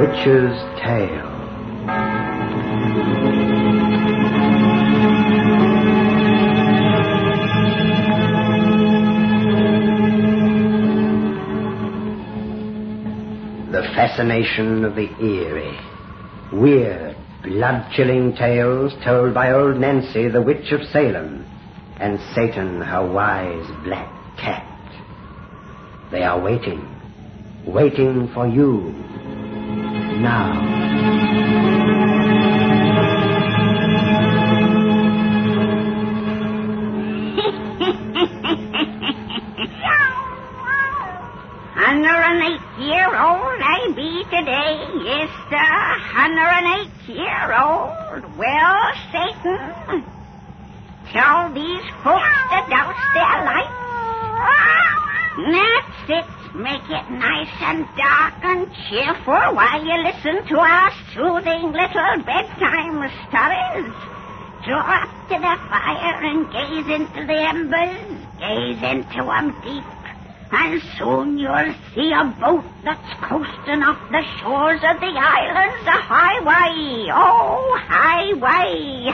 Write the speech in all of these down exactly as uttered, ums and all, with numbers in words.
Witch's Tale. The fascination of the eerie, weird, blood-chilling tales told by old Nancy, the Witch of Salem, and Satan, her wise black cat. They are waiting, waiting for you now. Hundred and eight year old I be today, yes sir, hundred and eight year old. Well, Satan, tell these folks to douse their lights. That's it. Make it nice and dark and cheerful while you listen to our soothing little bedtime stories. Draw up to the fire and gaze into the embers. Gaze into 'em deep. And soon you'll see a boat that's coasting off the shores of the islands a highway. Oh, highway.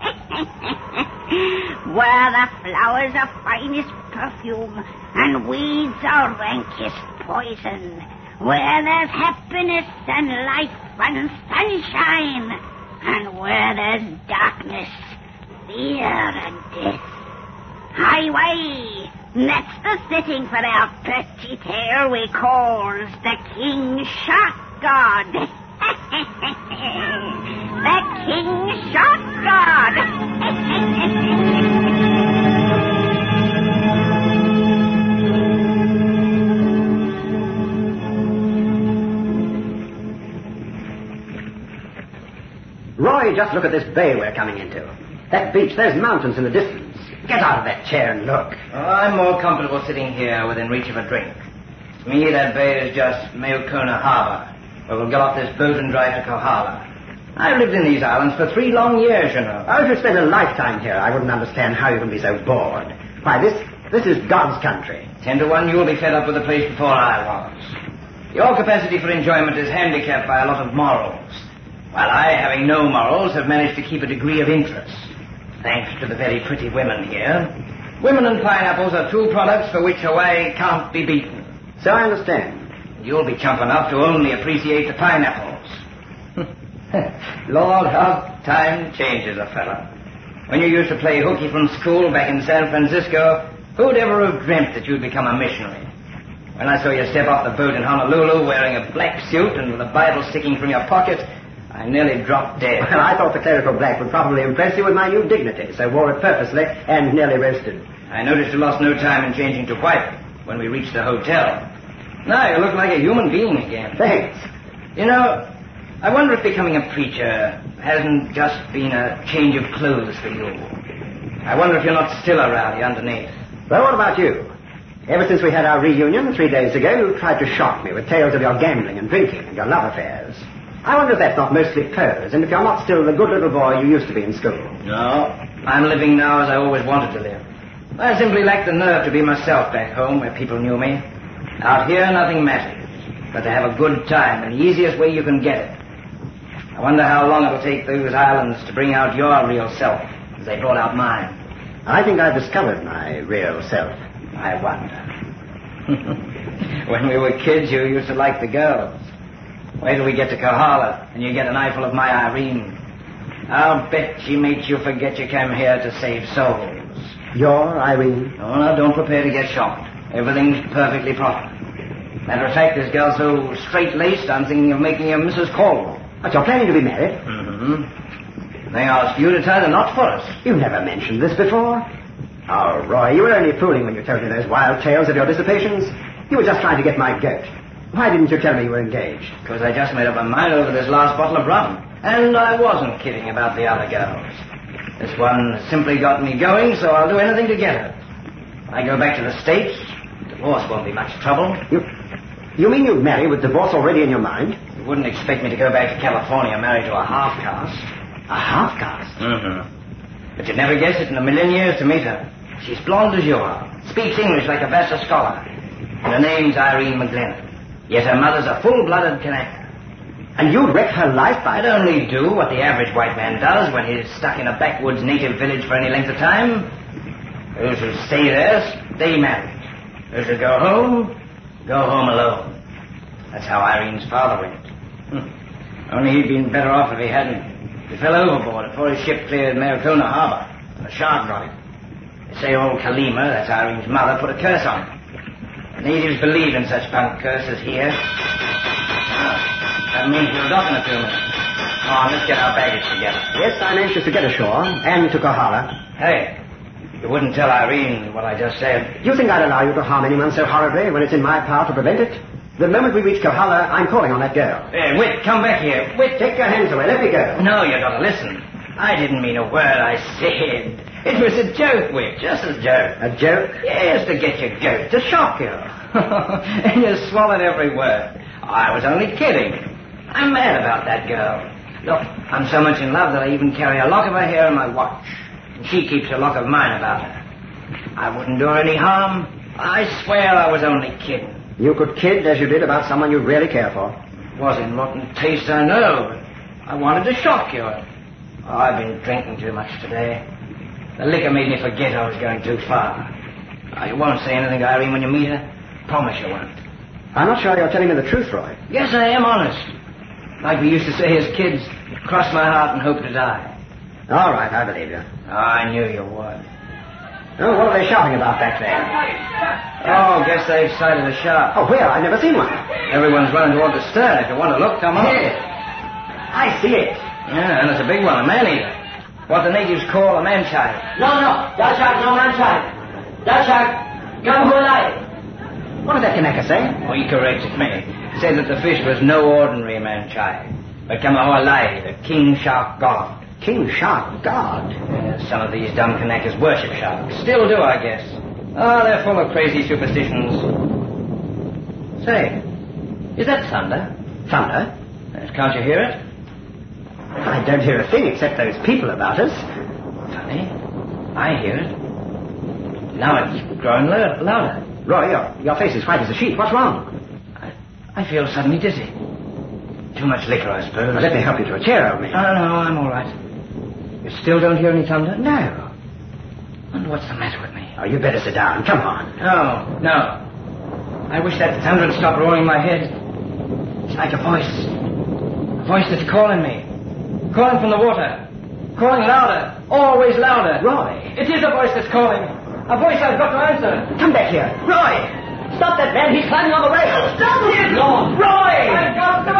Where the flowers are finest perfume and weeds are rankest poison. Where there's happiness and life and sunshine. And where there's darkness, fear and death. Highway. That's the setting for our pretty tale we calls the King Shark God. The King Shark God. Roy, just look at this bay we're coming into. That beach, there's mountains in the distance. Get out of that chair and look. Oh, I'm more comfortable sitting here within reach of a drink. To me, that bay is just Mayokona Harbor, where we'll get off this boat and drive to Kohala. I've lived in these islands for three long years, you know. Oh, if you spent a lifetime here, I wouldn't understand how you can be so bored. Why, this this is God's country. Ten to one, you'll be fed up with the place before I was. Your capacity for enjoyment is handicapped by a lot of morals, while I, having no morals, have managed to keep a degree of interest. Thanks to the very pretty women here. Women and pineapples are two products for which Hawaii can't be beaten. So I understand. You'll be chump enough to only appreciate the pineapples. Lord, how time changes a fella. When you used to play hooky from school back in San Francisco, who'd ever have dreamt that you'd become a missionary? When I saw you step off the boat in Honolulu wearing a black suit and with a Bible sticking from your pocket, I nearly dropped dead. Well, I thought the clerical black would probably impress you with my new dignity, so wore it purposely and nearly roasted. I noticed you lost no time in changing to white when we reached the hotel. Now you look like a human being again. Thanks. You know, I wonder if becoming a preacher hasn't just been a change of clothes for you. I wonder if you're not still a rowdy underneath. Well, what about you? Ever since we had our reunion three days ago, you tried to shock me with tales of your gambling and drinking and your love affairs. I wonder if that's not mostly pose, and if you're not still the good little boy you used to be in school. No, I'm living now as I always wanted to live. I simply lack the nerve to be myself back home where people knew me. Out here, nothing matters, but to have a good time in the easiest way you can get it. I wonder how long it'll take those islands to bring out your real self, as they brought out mine. I think I've discovered my real self. I wonder. When we were kids, you used to like the girls. Wait till we get to Kohala, and you get an eyeful of my Irene. I'll bet she makes you forget you came here to save souls. Your Irene? Oh, no, don't prepare to get shocked. Everything's perfectly proper. Matter of fact, this girl's so straight-laced, I'm thinking of making her Missus Caldwell. But you're planning to be married? Mm-hmm. They asked you to tie the knot for us. You never mentioned this before. Oh, Roy, you were only fooling when you told me those wild tales of your dissipations. You were just trying to get my goat. Why didn't you tell me you were engaged? Because I just made up my mind over this last bottle of rum. And I wasn't kidding about the other girls. This one simply got me going, so I'll do anything to get her. When I go back to the States, divorce won't be much trouble. You, you mean you'd marry with divorce already in your mind? You wouldn't expect me to go back to California married to a half-caste. A half-caste? Mm-hmm. But you'd never guess it in a million years to meet her. She's blonde as you are, speaks English like a Vassar scholar, and her name's Irene McGlennon. Yet her mother's a full-blooded Kanaka. And you'd wreck her life by... I'd only do what the average white man does when he's stuck in a backwoods native village for any length of time. Those who stay there, stay married. Those who go home, go home alone. That's how Irene's father went. Hm. Only he'd been better off if he hadn't. He fell overboard before his ship cleared Maricona Harbor. A shark got him. They say old Kalima, that's Irene's mother, put a curse on him. The natives believe in such punk curses here. That means you're docking a few minutes. Come on, let's get our baggage together. Yes, I'm anxious to get ashore, and to Kohala. Hey, you wouldn't tell Irene what I just said. Do you think I'd allow you to harm anyone so horribly when it's in my power to prevent it? The moment we reach Kohala, I'm calling on that girl. Hey, Whit, come back here. Whit, take your hands away. Let me go. No, you gotta listen. I didn't mean a word I said. It was a joke, Whit, just a joke. A joke? Yes, to get your goat, to shock you. And you swallowed every word. I was only kidding. I'm mad about that girl. Look, I'm so much in love that I even carry a lock of her hair in my watch. And she keeps a lock of mine about her. I wouldn't do her any harm. I swear I was only kidding. You could kid as you did about someone you really care for. It was in rotten taste, I know. But I wanted to shock you. Oh, I've been drinking too much today. The liquor made me forget I was going too far. Oh, you won't say anything to Irene when you meet her? Promise you won't. I'm not sure you're telling me the truth, Roy. Yes, I am honest. Like we used to say as kids, cross my heart and hope to die. All right, I believe you. Oh, I knew you would. Oh, what are they shouting about back there? Oh, guess they've sighted a shark. Oh, where? I've never seen one. Everyone's running toward the stern. If you want to look, come on. Yes. I see it. Yeah, and it's a big one, a man-eater. What the natives call a man-child. No, no. That shark, no man-child. That shark, come who alive. What did that Kanaka say? Oh, he corrected me. He said that the fish was no ordinary man-child, but Kamahualai, the king shark god. King shark god? Yeah, some of these dumb Kanakas worship sharks. Still do, I guess. Oh, they're full of crazy superstitions. Say, is that thunder? Thunder? Yes, can't you hear it? I don't hear a thing except those people about us. Funny. I hear it. Now it's growing lo- louder. Roy, your, your face is white as a sheet. What's wrong? I, I feel suddenly dizzy. Too much liquor, I suppose. Well, let me help you to a chair, old man. Oh, no, I'm all right. You still don't hear any thunder? No. Wonder what's the matter with me. Oh, you better sit down. Come on. No, no. I wish that thunder would stop roaring in my head. It's like a voice. A voice that's calling me. Calling from the water. Calling louder. Always louder. Roy. It is a voice that's calling. A voice I've got to answer. Come back here. Roy! Stop that man. He's climbing on the rail. Stop him! No. Roy! I've got to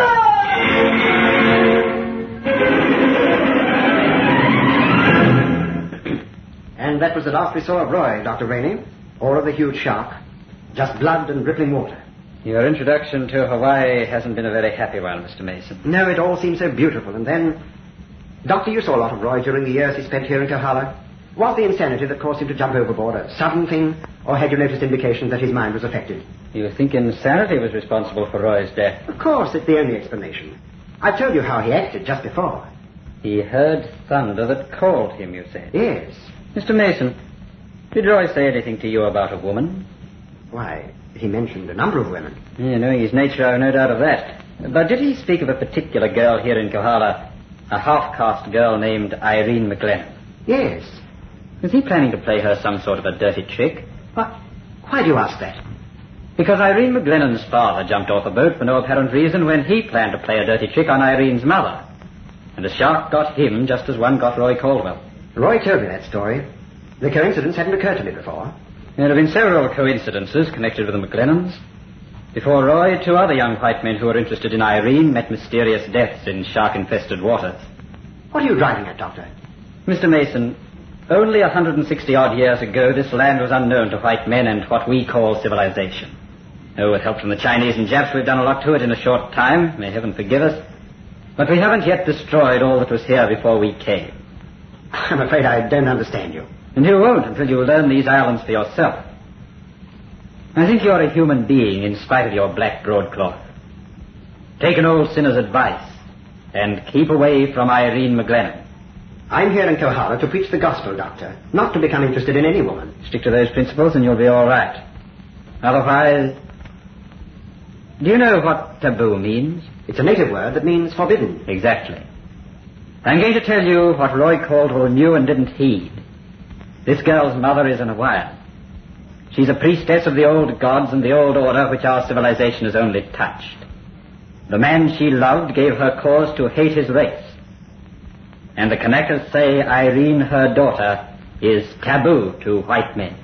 answer! And that was the last we saw of Roy, Doctor Rainey, or of the huge shark. Just blood and rippling water. Your introduction to Hawaii hasn't been a very happy one, Mister Mason. No, it all seemed so beautiful. And then... Doctor, you saw a lot of Roy during the years he spent here in Kohala. Was the insanity that caused him to jump overboard a sudden thing, or had you noticed indications that his mind was affected? You think insanity was responsible for Roy's death? Of course, it's the only explanation. I told you how he acted just before. He heard thunder that called him, you said? Yes. Mister Mason, did Roy say anything to you about a woman? Why, he mentioned a number of women. Yeah, knowing his nature, I've no doubt of that. But did he speak of a particular girl here in Kohala, a half-caste girl named Irene McGlennon? Yes. Was he planning to play her some sort of a dirty trick? What? Why do you ask that? Because Irene McGlennon's father jumped off a boat for no apparent reason when he planned to play a dirty trick on Irene's mother. And the shark got him just as one got Roy Caldwell. Roy told me that story. The coincidence hadn't occurred to me before. There have been several coincidences connected with the McGlennons. Before Roy, two other young white men who were interested in Irene met mysterious deaths in shark-infested waters. What are you driving at, Doctor? Mister Mason, only a hundred and sixty-odd years ago, this land was unknown to white men and what we call civilization. Oh, with help from the Chinese and Japs, we've done a lot to it in a short time. May heaven forgive us. But we haven't yet destroyed all that was here before we came. I'm afraid I don't understand you. And you won't until you learn these islands for yourself. I think you're a human being in spite of your black broadcloth. Take an old sinner's advice and keep away from Irene McGlennon. I'm here in Kohala to preach the gospel, Doctor, not to become interested in any woman. Stick to those principles and you'll be all right. Otherwise... Do you know what taboo means? It's a native word that means forbidden. Exactly. I'm going to tell you what Roy Caldwell knew and didn't heed. This girl's mother is an Hawaiian. She's a priestess of the old gods and the old order which our civilization has only touched. The man she loved gave her cause to hate his race. And the Kanakas say Irene, her daughter, is taboo to white men.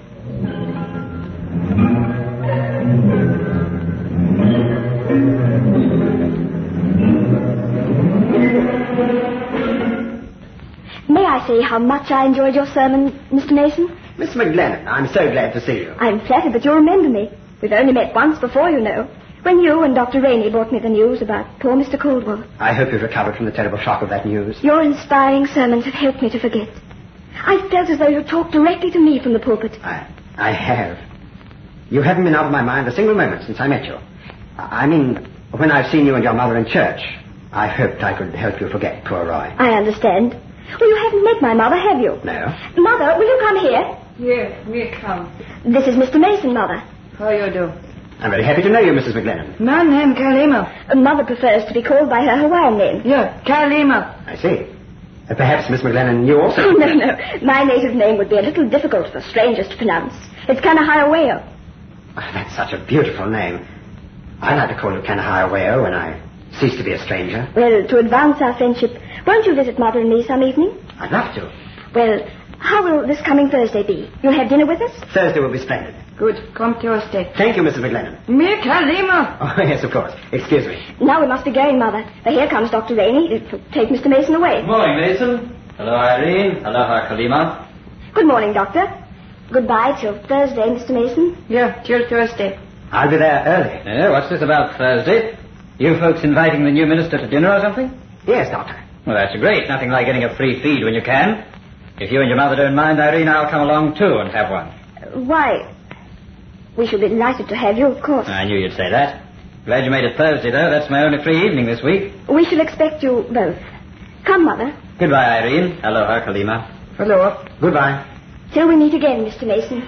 May I say how much I enjoyed your sermon, Mister Mason? Miss McGlennon, I'm so glad to see you. I'm flattered that you remember me. We've only met once before, you know, when you and Doctor Rainey brought me the news about poor Mister Caldwell. I hope you've recovered from the terrible shock of that news. Your inspiring sermons have helped me to forget. I felt as though you talked directly to me from the pulpit. I, I have. You haven't been out of my mind a single moment since I met you. I mean, when I've seen you and your mother in church, I hoped I could help you forget poor Roy. I understand. Well, you haven't met my mother, have you? No. Mother, will you come here? Yes, me come. This is Mister Mason, Mother. How you do? I'm very happy to know you, Missus McGlennon. My name Kalima. Uh, Mother prefers to be called by her Hawaiian name. Yeah, Kalima. I see. Uh, perhaps Miss McGlennon, you also... Oh, no, no. My native name would be a little difficult for strangers to pronounce. It's Kanahaiaweo. Oh, that's such a beautiful name. I like to call you Kanahaiaweo when I cease to be a stranger. Well, to advance our friendship, won't you visit Mother and me some evening? I'd love to. Well, how will this coming Thursday be? You'll have dinner with us? Thursday will be splendid. Good. Come Thursday. Thank you, Missus McGlennon. Me Kalima. Oh, yes, of course. Excuse me. Now we must be going, Mother. For here comes Doctor Rainey to take Mister Mason away. Good morning, Mason. Hello, Irene. Aloha, Kalima. Good morning, Doctor. Goodbye till Thursday, Mister Mason. Yeah, till Thursday. I'll be there early. Eh, what's this about Thursday? You folks inviting the new minister to dinner or something? Yes, Doctor. Well, that's great. Nothing like getting a free feed when you can. If you and your mother don't mind, Irene, I'll come along too and have one. Uh, why? We shall be delighted to have you, of course. I knew you'd say that. Glad you made it Thursday, though. That's my only free evening this week. We shall expect you both. Come, Mother. Goodbye, Irene. Aloha, Kalima. Hello. Goodbye. Till we meet again, Mister Mason.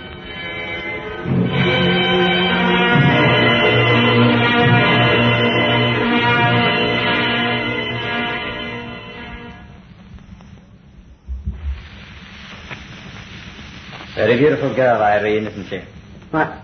Very beautiful girl, Irene, isn't she? What?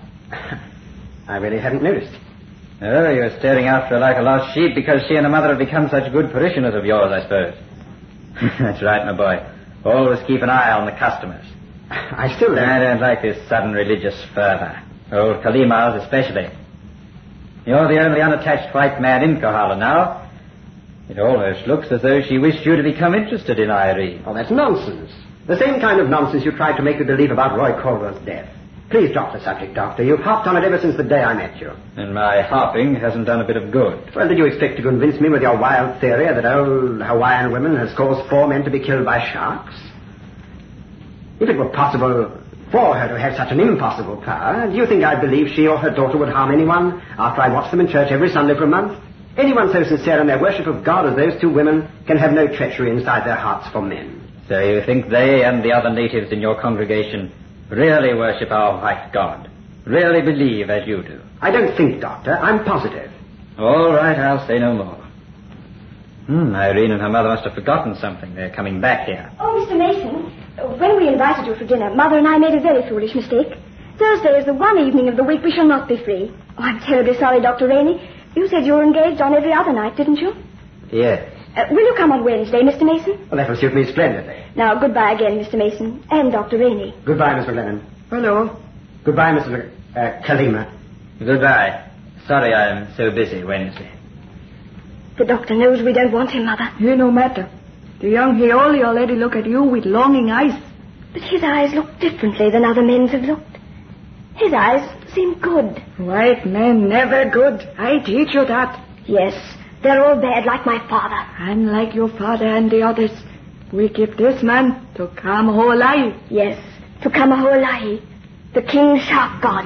I really hadn't noticed. Oh, you're staring after her like a lost sheep because she and her mother have become such good parishioners of yours, I suppose. That's right, my boy. Always keep an eye on the customers. I still don't... I don't like this sudden religious fervor. Old Kalima's especially. You're the only unattached white man in Kohala now. It almost looks as though she wished you to become interested in Irene. Oh, that's nonsense. The same kind of nonsense you tried to make me believe about Roy Caldwell's death. Please drop the subject, Doctor. You've harped on it ever since the day I met you. And my harping hasn't done a bit of good. Well, did you expect to convince me with your wild theory that old Hawaiian woman has caused four men to be killed by sharks? If it were possible for her to have such an impossible power, do you think I'd believe she or her daughter would harm anyone after I watched them in church every Sunday for a month? Anyone so sincere in their worship of God as those two women can have no treachery inside their hearts for men. So you think they and the other natives in your congregation really worship our white God? Really believe as you do? I don't think, Doctor. I'm positive. All right, I'll say no more. Hmm, Irene and her mother must have forgotten something. They're coming back here. Oh, Mister Mason, when we invited you for dinner, Mother and I made a very foolish mistake. Thursday is the one evening of the week we shall not be free. Oh, I'm terribly sorry, Doctor Rainey. You said you were engaged on every other night, didn't you? Yes. Uh, will you come on Wednesday, Mister Mason? Well, that will suit me splendidly. Now, goodbye again, Mister Mason, and Doctor Rainey. Goodbye, Miss McGlennon. Hello. Goodbye, Missus Mc... Uh, Kalima. Goodbye. Sorry I'm so busy Wednesday. The doctor knows we don't want him, Mother. He no matter. The young Heoli already look at you with longing eyes. But his eyes look differently than other men's have looked. His eyes seem good. White men never good. I teach you that. Yes, they're all bad like my father. And like your father and the others. We give this man to Kamaho'olai. Yes, to Kamaho'olai, the king shark god.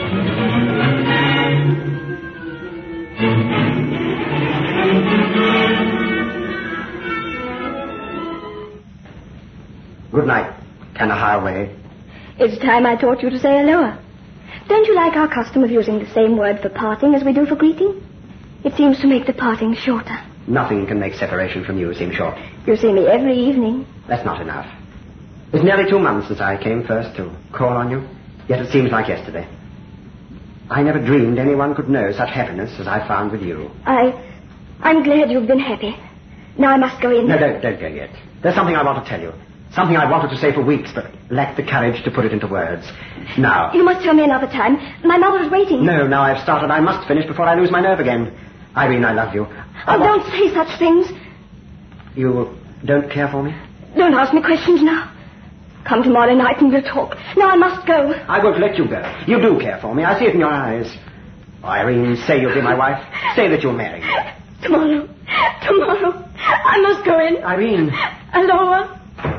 Good night, Kanahaiaweo. It's time I taught you to say aloha. Don't you like our custom of using the same word for parting as we do for greeting? It seems to make the parting shorter. Nothing can make separation from you seem short. You see me every evening. That's not enough. It's nearly two months since I came first to call on you, yet it seems like yesterday. I never dreamed anyone could know such happiness as I found with you. I... I'm glad you've been happy. Now I must go in. No, don't, don't go yet. There's something I want to tell you. Something I wanted to say for weeks, but lacked the courage to put it into words. Now... You must tell me another time. My mother is waiting. No, now I've started. I must finish before I lose my nerve again. Irene, I love you. I oh, want... don't say such things. You don't care for me? Don't ask me questions now. Come tomorrow night and we'll talk. Now I must go. I won't let you go. You do care for me. I see it in your eyes. Oh, Irene, say you'll be my wife. Say that you'll marry me. Tomorrow. Tomorrow. I must go in. Irene. Aloha.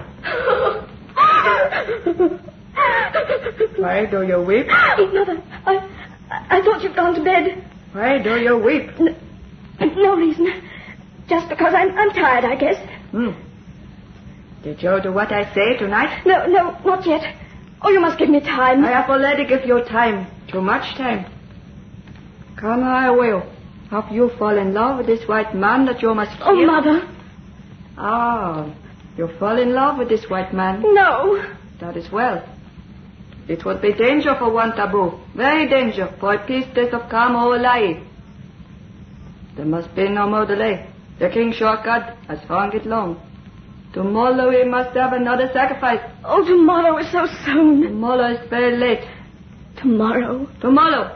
Why do you weep? Mother, I, I thought you'd gone to bed. Why do you weep? No, no reason. Just because I'm, I'm tired, I guess. Hmm. Did you do what I say tonight? No, no, not yet. Oh, you must give me time. I have already give you time. Too much time. Come, I will. Have you fall in love with this white man that you must kill? Oh, Mother. Ah, you fall in love with this white man? No. That is well. It would be danger for one taboo. Very danger for a priestess of Kamaolai. There must be no more delay. The King Shortcut has hung it long. Tomorrow we must have another sacrifice. Oh, tomorrow is so soon. Tomorrow is very late. Tomorrow. Tomorrow.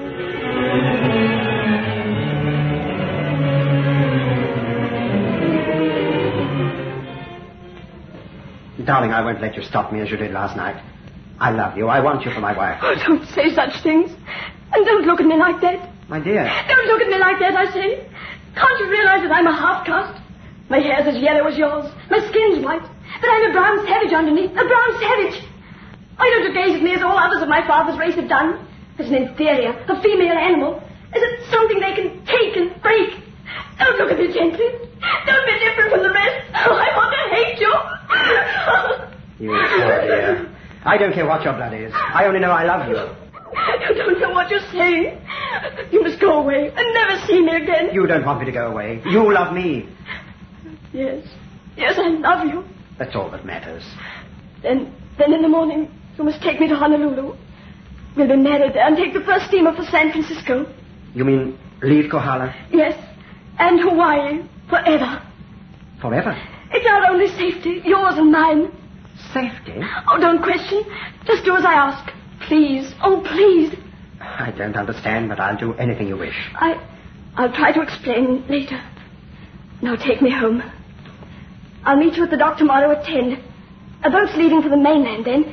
Darling, I won't let you stop me as you did last night. I love you. I want you for my wife. Oh, don't say such things. And don't look at me like that. My dear. Don't look at me like that, I say. Can't you realize that I'm a half-caste? My hair's as yellow as yours. My skin's white. But I'm a brown savage underneath. A brown savage. Why don't you gaze at me as all others of my father's race have done? As an inferior, a female animal. As it's something they can take and break. Don't look at me gently. Don't be different from the rest. Oh, I want to hate you. You poor dear. I don't care what your blood is. I only know I love you. You don't know what you're saying. You must go away and never see me again. You don't want me to go away. You love me. Yes. Yes, I love you. That's all that matters. Then, then in the morning, you must take me to Honolulu. We'll be married there and take the first steamer for San Francisco. You mean leave Kohala? Yes. And Hawaii. Forever. Forever? It's our only safety. Yours and mine. Safety? Oh, don't question. Just do as I ask. Please. Oh, please. I don't understand, but I'll do anything you wish. I... I'll try to explain later. Now take me home. I'll meet you at the dock tomorrow at ten. A boat's leaving for the mainland then.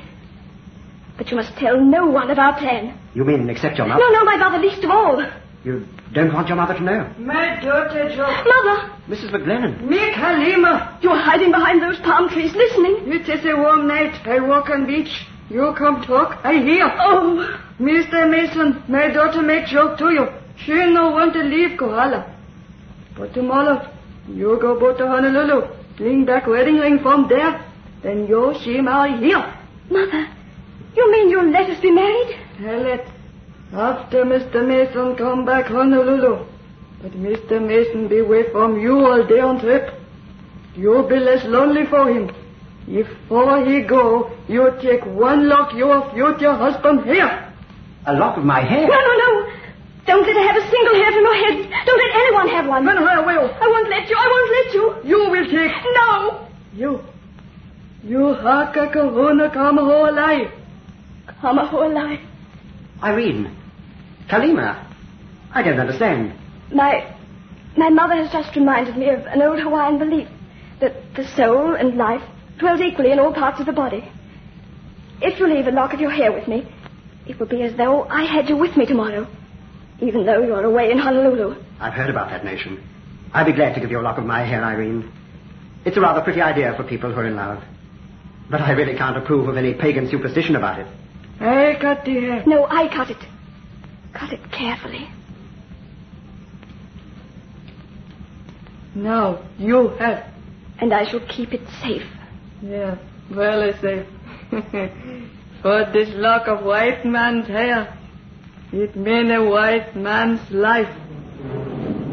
But you must tell no one of our plan. You mean except your mother? No, no, my mother least of all. You don't want your mother to know? My daughter, Joe. Mother! Missus McGlennon. Me, Kalima. You're hiding behind those palm trees, listening. It is a warm night. I walk on beach. You come talk. I hear. Oh. Mister Mason, my daughter make joke to you. She no want to leave Kohala. But tomorrow, you go boat to Honolulu. Bring back wedding ring from there. Then you she marry here. Mother, you mean you'll let us be married? Tell it. After Mister Mason come back Honolulu. But Mister Mason be away from you all day on trip. You'll be less lonely for him. Before he go, you take one lock your future husband hair. A lock of my hair? No, no, no. Don't let her have a single hair from your head. Don't let anyone have one. Then I will. I won't let you. I won't let you. You will take. No. You. You haka kahuna kamahoalai. Kamahoalai. Irene. Kalima. I don't understand. My... My mother has just reminded me of an old Hawaiian belief. That the soul and life dwells equally in all parts of the body. If you leave a lock of your hair with me, it will be as though I had you with me tomorrow. Even though you're away in Honolulu. I've heard about that nation. I'd be glad to give you a lock of my hair, Irene. It's a rather pretty idea for people who are in love. But I really can't approve of any pagan superstition about it. I cut the hair. No, I cut it. Cut it carefully. Now, you have. And I shall keep it safe. Yeah, well, I say. For this lock of white man's hair, it means a white man's life.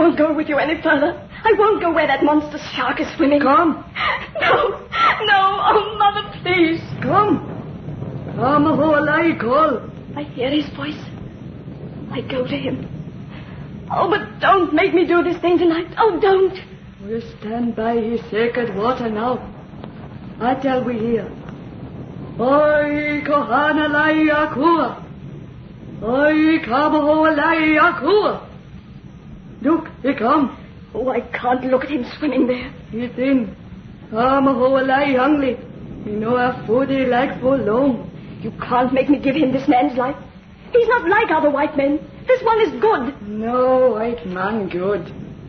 won't go with you any further. I won't go where that monster shark is swimming. Come. No, no. Oh, Mother, please. Come. Come, Holai, call. I hear his voice. I go to him. Oh, but don't make me do this thing tonight. Oh, don't. We'll stand by his sacred water now. Until we hear. Oi, kohana lai akua. Oi, kamaho lai akua. Look, he come. Oh, I can't look at him swimming there. He's in. Kamaho lai hungry. You know our food he like for long. You can't make me give him this man's life. He's not like other white men. This one is good. No white man good.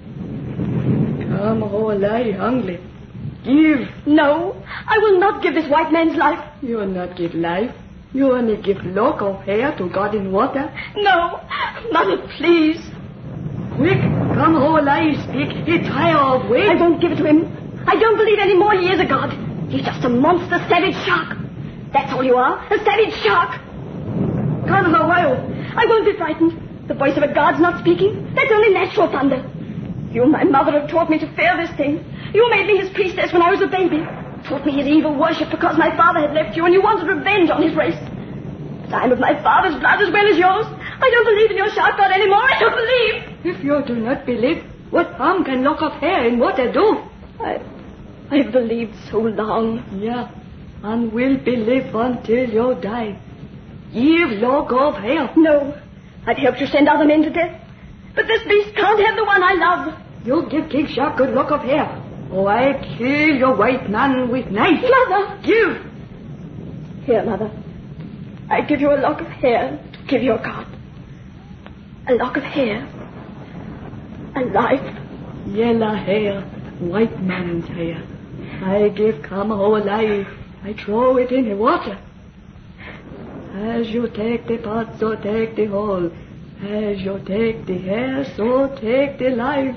Kamaho lai hungry. Give. No, I will not give this white man's life. You will not give life. You only give lock of hair to God in water. No, Mother, please. Quick, come whole lie, speak. He tire of way. I won't give it to him. I don't believe any more he is a god. He's just a monster savage shark. That's all you are, a savage shark. Come Hawaii. I won't be frightened. The voice of a god's not speaking. That's only natural thunder. You and my mother have taught me to fear this thing. You made me his priestess when I was a baby. Taught me his evil worship because my father had left you and you wanted revenge on his race. But I'm of my father's blood as well as yours. I don't believe in your shark god anymore. I don't believe. If you do not believe, what harm can lock of hair in water do? I, I've believed so long. Yeah, and will believe until you die. Give lock of hair. No, I've helped you send other men to death. But this beast can't have the one I love. You give King Shark good lock of hair. Or I kill your white man with knife. Mother! Give! Here, Mother. I give you a lock of hair to give your God. A lock of hair. A life. Yellow hair, white man's hair. I give Kamaho life. I throw it in the water. As you take the pot, so take the whole. As you take the hair, so take the life.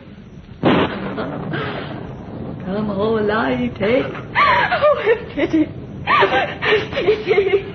Come whole lie, take. Oh, have pity. Have pity.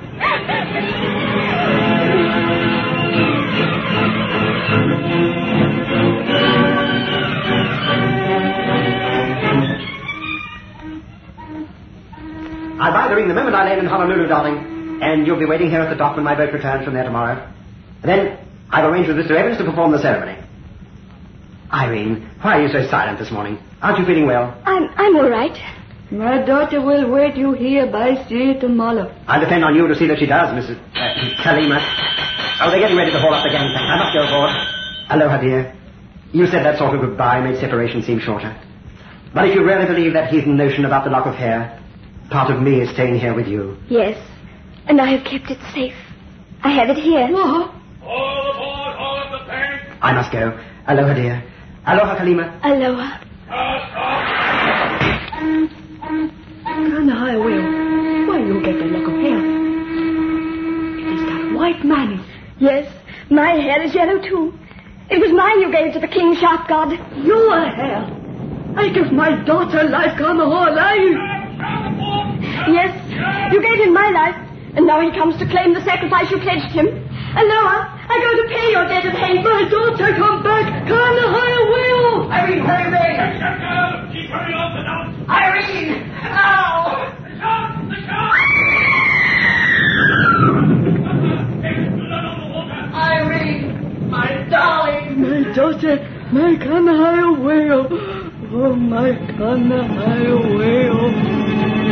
I'll buy the ring the moment I land in Honolulu, darling, and you'll be waiting here at the dock when my boat returns from there tomorrow. Then I've arranged with Mister Evans to perform the ceremony. Irene, why are you so silent this morning? Aren't you feeling well? I'm I'm all right. My daughter will wait you here by sea tomorrow. I'll depend on you to see that she does, Missus Uh, Kalima. Oh, they're getting ready to haul up the gangplank. I must go aboard. Aloha, dear. You said that sort of goodbye made separation seem shorter. But if you really believe that heathen notion about the lock of hair, part of me is staying here with you. Yes, and I have kept it safe. I have it here. Oh. All aboard, all of the tank. I must go. Aloha, dear. Aloha, Kalima. Aloha. Kana will. Why you get the lock of hair? It is that white man. Yes, my hair is yellow too. It was mine you gave to the king shark god. Your hair. I give my daughter life, come whole life. Yes, you gave him my life, and now he comes to claim the sacrifice you pledged him. Aloha, I go to pay your debt of hate. My daughter, come back. Kana higher will. Irene, hurry back. Keep hurrying off the dock. Irene! Ow! The shark! The shark! There's blood on the water. Irene, my darling. My daughter, my Kana higher will. Oh, my Kana higher will.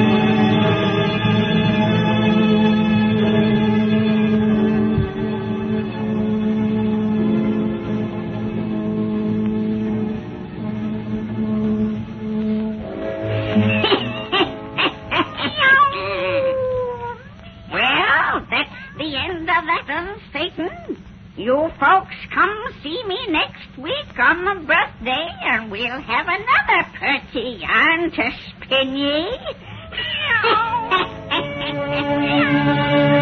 You folks come see me next week on my birthday, and we'll have another pretty yarn to spin ye.